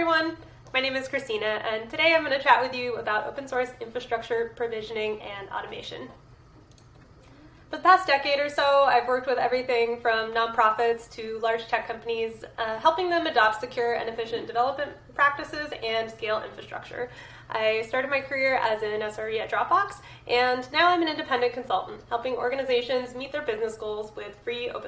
everyone, my name is Christina, and today I'm going to chat with you about open source infrastructure provisioning and automation. For the past decade or so, I've worked with everything from nonprofits to large tech companies, helping them adopt secure and efficient development practices and scale infrastructure. I started my career as an SRE at Dropbox, and now I'm an independent consultant, helping organizations meet their business goals with free open